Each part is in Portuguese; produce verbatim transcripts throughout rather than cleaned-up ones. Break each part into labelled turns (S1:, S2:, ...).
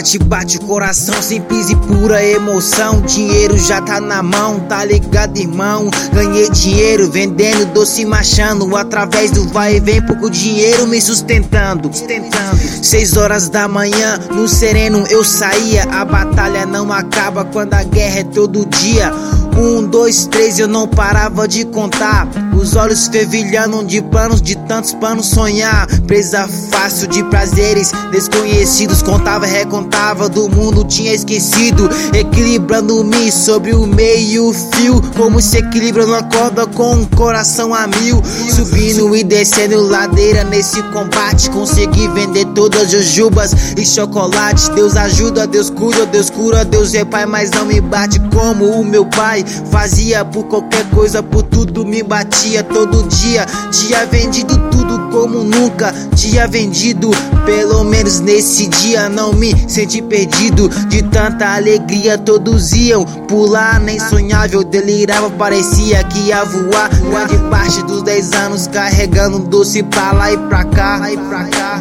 S1: Bate, bate o coração, simples e pura emoção. Dinheiro já tá na mão, tá ligado, irmão? Ganhei dinheiro vendendo doce, machando. Através do vai e vem, pouco dinheiro me sustentando. Seis horas da manhã, no sereno eu saía. A batalha não acaba quando a guerra é todo dia. Um, dois, três, eu não parava de contar. Os olhos fervilhando de planos, de tantos planos sonhar. Presa fácil de prazeres desconhecidos. Contava, recontava, do mundo tinha esquecido. Equilibrando-me sobre o meio fio. Como se equilibra numa corda com um coração a mil. Subindo e descendo ladeira nesse combate. Consegui vender todas as jujubas e chocolates. Deus ajuda, Deus cura, Deus cura, Deus é pai. Mas não me bate como o meu pai fazia. Por qualquer coisa, por tudo me batia todo dia. Dia vendido, tudo como nunca. Dia vendido, pelo menos nesse dia não me senti perdido. De tanta alegria todos iam pular, nem sonhava, eu delirava, parecia que ia voar. Grande parte dos dez anos carregando doce pra lá e pra cá, e pra cá.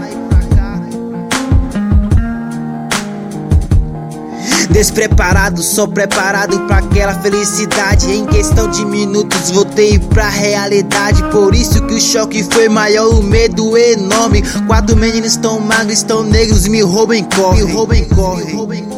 S1: Despreparado, só preparado pra aquela felicidade. Em questão de minutos voltei pra realidade. Por isso que o choque foi maior, o medo enorme. Quatro meninos tão magros, tão negros, me roubam e correm, me roubam e correm.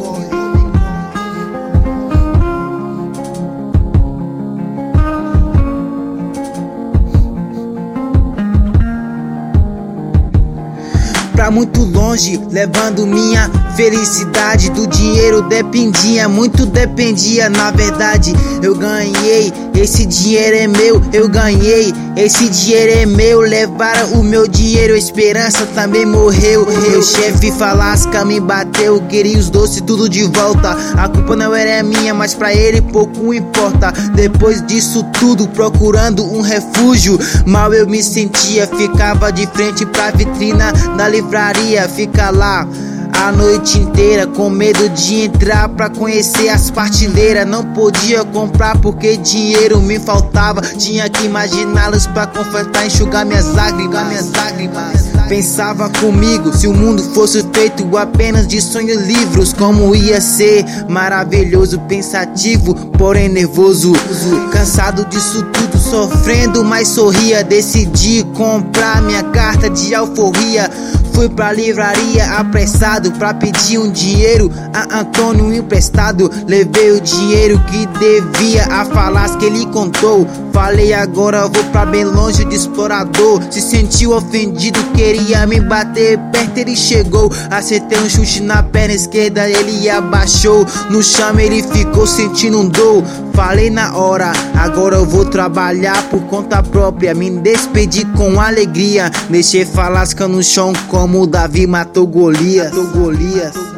S1: Pra muito longe, levando minha felicidade. Do dinheiro dependia, muito dependia. Na verdade, eu ganhei, esse dinheiro é meu. Eu ganhei, esse dinheiro é meu. Levaram o meu dinheiro, a esperança também morreu. Meu chefe falasca me bateu, queria os doces tudo de volta. A culpa não era minha, mas pra ele pouco importa. Depois disso tudo, procurando um refúgio, mal eu me sentia. Ficava de frente pra vitrina da livraria, fica lá a noite inteira com medo de entrar pra conhecer as prateleiras. Não podia comprar porque dinheiro me faltava. Tinha que imaginá-los pra confortar, enxugar minhas lágrimas, minhas lágrimas. Pensava comigo, se o mundo fosse feito apenas de sonhos livros, como ia ser maravilhoso. Pensativo, porém nervoso, cansado disso tudo, sofrendo, mas sorria. Decidi comprar minha carta de alforria. Fui pra livraria apressado pra pedir um dinheiro a Antônio emprestado. Levei o dinheiro que devia, a falas que ele contou. Falei, agora vou pra bem longe de explorador. Se sentiu ofendido, queria me bater perto, ele chegou. Acertei um chute na perna esquerda, ele abaixou. No chão ele ficou sentindo um dor. Falei na hora, agora eu vou trabalhar por conta própria. Me despedi com alegria. Deixei falasca no chão como Davi matou Golias. Matou Golias.